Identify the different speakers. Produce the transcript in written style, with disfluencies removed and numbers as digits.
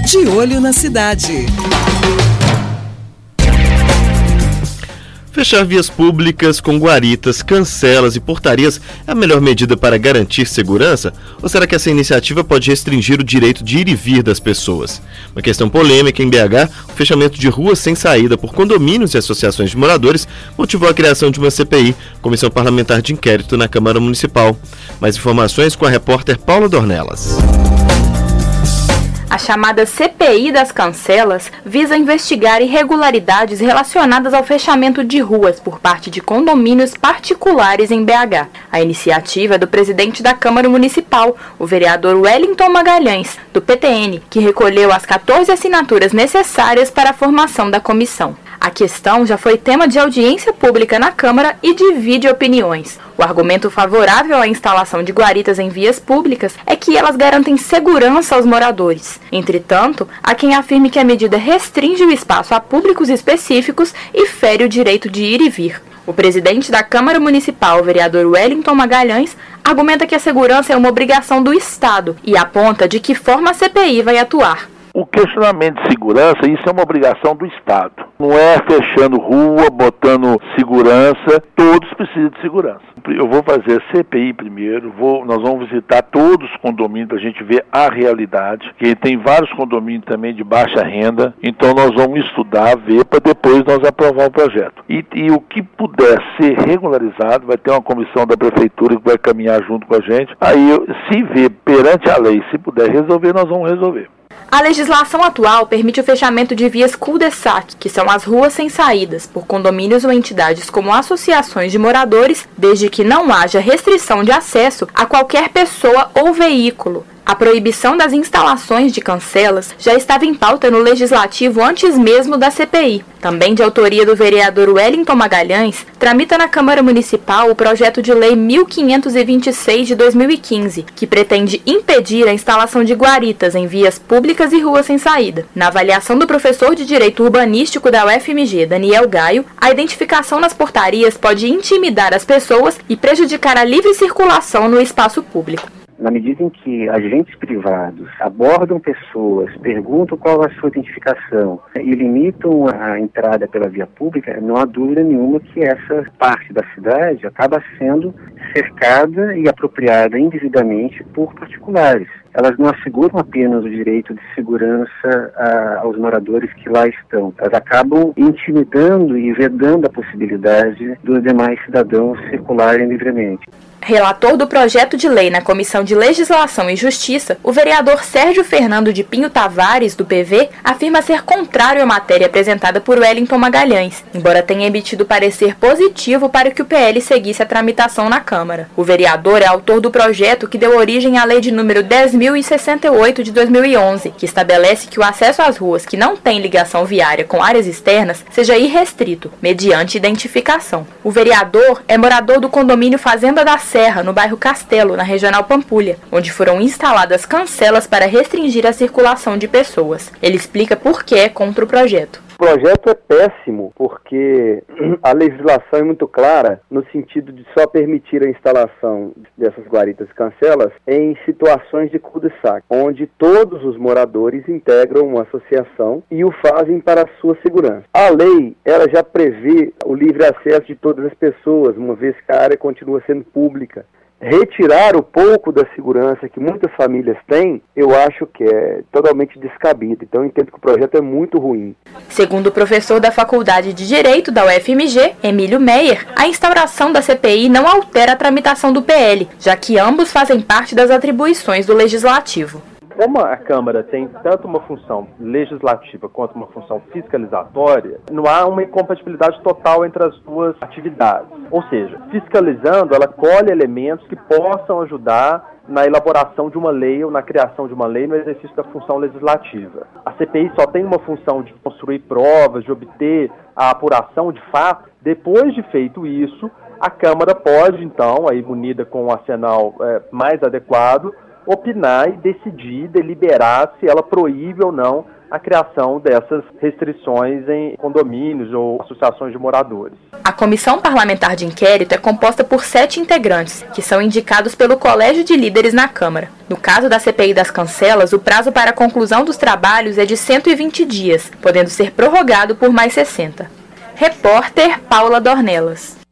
Speaker 1: De Olho na Cidade.
Speaker 2: Fechar vias públicas com guaritas, cancelas e portarias é a melhor medida para garantir segurança? Ou será que essa iniciativa pode restringir o direito de ir e vir das pessoas? Uma questão polêmica em BH, o fechamento de ruas sem saída por condomínios e associações de moradores motivou a criação de uma CPI, Comissão Parlamentar de Inquérito, na Câmara Municipal. Mais informações com a repórter Paula Dornelas.
Speaker 3: A chamada CPI das cancelas visa investigar irregularidades relacionadas ao fechamento de ruas por parte de condomínios particulares em BH. A iniciativa é do presidente da Câmara Municipal, o vereador Wellington Magalhães, do PTN, que recolheu as 14 assinaturas necessárias para a formação da comissão. A questão já foi tema de audiência pública na Câmara e divide opiniões. O argumento favorável à instalação de guaritas em vias públicas é que elas garantem segurança aos moradores. Entretanto, há quem afirme que a medida restringe o espaço a públicos específicos e fere o direito de ir e vir. O presidente da Câmara Municipal, o vereador Wellington Magalhães, argumenta que a segurança é uma obrigação do Estado e aponta de que forma a CPI vai atuar.
Speaker 4: O questionamento de segurança, isso é uma obrigação do Estado. Não é fechando rua, botando segurança, todos precisam de segurança. Eu vou fazer a CPI primeiro, nós vamos visitar todos os condomínios para a gente ver a realidade, que tem vários condomínios também de baixa renda, então nós vamos estudar, ver, para depois nós aprovar o projeto. E o que puder ser regularizado, vai ter uma comissão da Prefeitura que vai caminhar junto com a gente, aí se ver perante a lei, se puder resolver, nós vamos resolver.
Speaker 3: A legislação atual permite o fechamento de vias cul-de-sac, que são as ruas sem saídas, por condomínios ou entidades como associações de moradores, desde que não haja restrição de acesso a qualquer pessoa ou veículo. A proibição das instalações de cancelas já estava em pauta no Legislativo antes mesmo da CPI. Também de autoria do vereador Wellington Magalhães, tramita na Câmara Municipal o projeto de lei 1526 de 2015, que pretende impedir a instalação de guaritas em vias públicas e ruas sem saída. Na avaliação do professor de Direito Urbanístico da UFMG, Daniel Gaio, a identificação nas portarias pode intimidar as pessoas e prejudicar a livre circulação no espaço público.
Speaker 5: Na medida em que agentes privados abordam pessoas, perguntam qual é a sua identificação e limitam a entrada pela via pública, não há dúvida nenhuma que essa parte da cidade acaba sendo cercada e apropriada indevidamente por particulares. Elas não asseguram apenas o direito de segurança aos moradores que lá estão. Elas acabam intimidando e vedando a possibilidade dos demais cidadãos circularem livremente.
Speaker 3: Relator do projeto de lei na Comissão de Legislação e Justiça, o vereador Sérgio Fernando de Pinho Tavares, do PV, afirma ser contrário à matéria apresentada por Wellington Magalhães, embora tenha emitido parecer positivo para que o PL seguisse a tramitação na Câmara. O vereador é autor do projeto que deu origem à Lei de número 10.068 de 2011, que estabelece que o acesso às ruas que não têm ligação viária com áreas externas seja irrestrito, mediante identificação. O vereador é morador do condomínio Fazenda da Serra, no bairro Castelo, na Regional Pampulha, onde foram instaladas cancelas para restringir a circulação de pessoas. Ele explica por que é contra o projeto.
Speaker 6: O projeto é péssimo porque a legislação é muito clara no sentido de só permitir a instalação dessas guaritas e cancelas em situações de cul-de-sac, onde todos os moradores integram uma associação e o fazem para a sua segurança. A lei, ela já prevê o livre acesso de todas as pessoas, uma vez que a área continua sendo pública. Retirar o pouco da segurança que muitas famílias têm, eu acho que é totalmente descabido. Então eu entendo que o projeto é muito ruim.
Speaker 3: Segundo o professor da Faculdade de Direito da UFMG, Emílio Meyer, a instauração da CPI não altera a tramitação do PL, já que ambos fazem parte das atribuições do Legislativo.
Speaker 7: Como a Câmara tem tanto uma função legislativa quanto uma função fiscalizatória, não há uma incompatibilidade total entre as duas atividades. Ou seja, fiscalizando, ela colhe elementos que possam ajudar na elaboração de uma lei ou na criação de uma lei no exercício da função legislativa. A CPI só tem uma função de construir provas, de obter a apuração de fato. Depois de feito isso, a Câmara pode, então, aí munida com um arsenal mais adequado, opinar e decidir, deliberar se ela proíbe ou não a criação dessas restrições em condomínios ou associações de moradores.
Speaker 3: A comissão parlamentar de inquérito é composta por 7 integrantes, que são indicados pelo Colégio de Líderes na Câmara. No caso da CPI das cancelas, o prazo para a conclusão dos trabalhos é de 120 dias, podendo ser prorrogado por mais 60. Repórter Paula Dornelas.